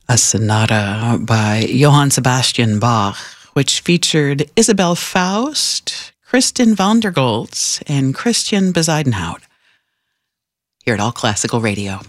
A sonata by Johann Sebastian Bach, which featured Isabel Faust, Kristin van der Goltz, and Christian Bezuidenhout. Here at All Classical Radio.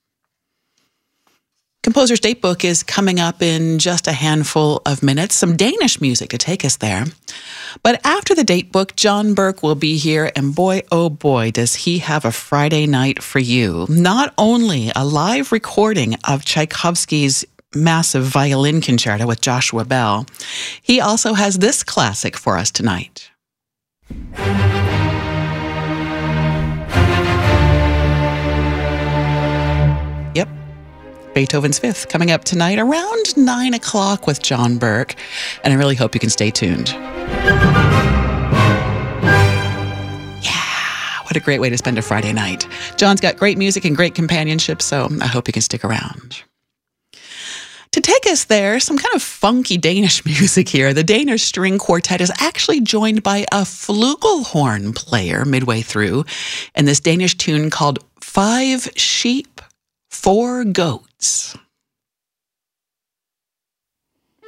Composer's Datebook is coming up in just a handful of minutes. Some Danish music to take us there. But after the Datebook, John Burke will be here, and boy, oh boy, does he have a Friday night for you. Not only a live recording of Tchaikovsky's massive violin concerto with Joshua Bell, he also has this classic for us tonight. Yep. Beethoven's Fifth, coming up tonight around 9 o'clock with John Burke, and I really hope you can stay tuned. Yeah, what a great way to spend a Friday night. John's got great music and great companionship, so I hope you can stick around. To take us there, some kind of funky Danish music here. The Danish String Quartet is actually joined by a flugelhorn player midway through in this Danish tune called 5 Sheep, 4 Goats.